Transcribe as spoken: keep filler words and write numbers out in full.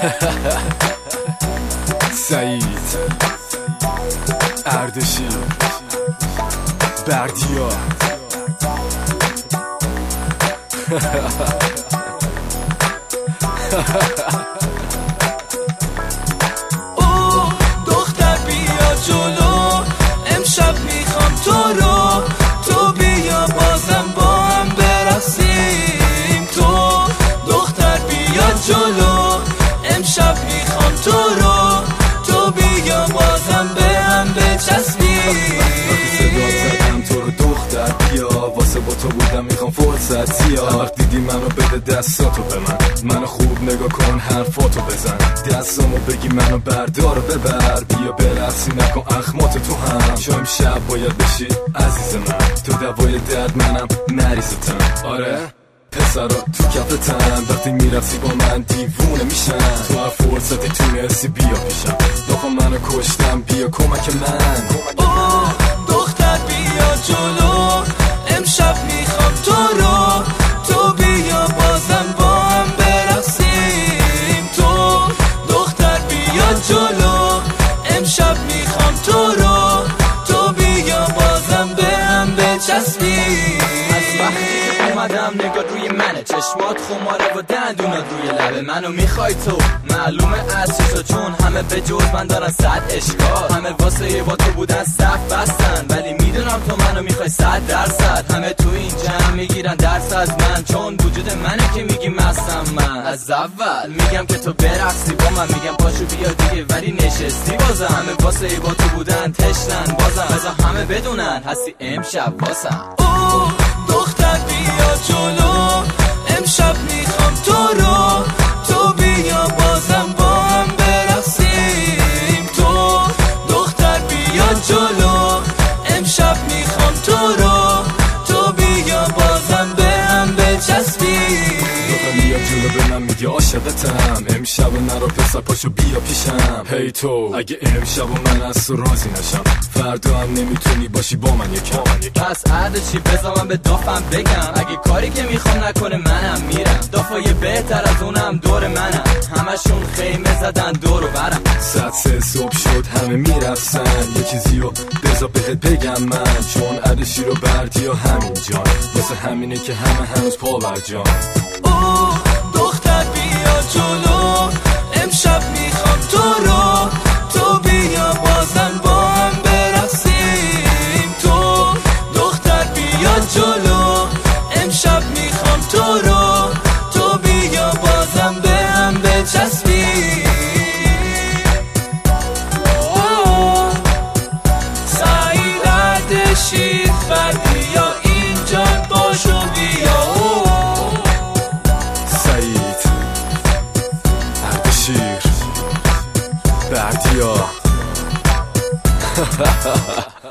سعید اردشیر بردیا او دختر بیا جلو، امشب میخوام تو رو، تو بیا بازم با هم برقصیم. تو دختر بیا جلو، امشب میخوام تو رو، تو بیا بازم به هم بچسبیم. تو رو دختر بیا، واسه با تو بودم میخوام فرصت یا وقت دیدی منو بده دستاتو به من، منو خوب نگاه کن حرفاتو بزن، دستامو بگی منو بردار و ببر، بیا برقصی نکن اخماتو تو هم، چون امشب باید بشی عزیز من، تو دوای درد منم مریضتم. آره پسرا تو کفتم، وقتی میرفتی با من دیوونه میشن، تو هر فرصتی تونستی بیا پیشم، داخل منو کشتم بیا کمک من. اوه دختر بیا جلو، امشب میخوام تو رو، تو بیا بازم با هم برقصیم. تو دختر بیا جلو، امشب میخوام تو رو، تو بیا بازم به هم بچسبیم. از وقتی اومدم نگاه روی منه، چشمات خماره و دندونات روی لبه، منو میخوای تو معلومه از چیزا، چون همه به جز من دارن صد اشکال، همه واسه با تو بودن صف بستن، ولی میدونم تو منو میخوای صد درصد، همه تو این جمع میگیرن درس از من، چون وجود منه که میگی مستم. من از اول میگم که تو برقصی با من، میگم پاشو بیا دیگه ولی نشستی بازم، همه واسه با تو بودن تشنن بازم، بذار همه بدونن هستی امشب واسم. اوه دختر بیا جلو، امشب میخوام تو رو، تو بیا بازم با هم برقصیم. تو دختر بیا جلو، امشب میخوام تو رو، تو بیا بازم به هم بچسبیم. بیا جلو به من میگه عاشقتم، امشب نرو پسر پاشو بیا پیشم. هی hey تو اگه امشب من از تو راضی نشم، فردا هم نمیتونی باشی با من یکم. پس اردشیر بذار من به دافم بگم، اگه کاری که میخوام نکنه منم میرم، دافای بهتر از اونم دور منم، همشون خیمه زدن دور و برم. ساعت سه صبح شد همه میرفتن، یه چیزیو بذار بهت بگم من، چون اردشیر و بردیا همین جان، واسه همینه که همه هنوز پا بر جان. اوه دختر بیا جلو، امشب میخوام تو رو، تو بیا بازم با هم برقصیم. تو دختر بیا جلو، امشب میخوام تو رو، تو بیا بازم به هم بچسبیم. سعید اردشیر بردیا اینجا باشو بیا. سعید اردشیر بردیا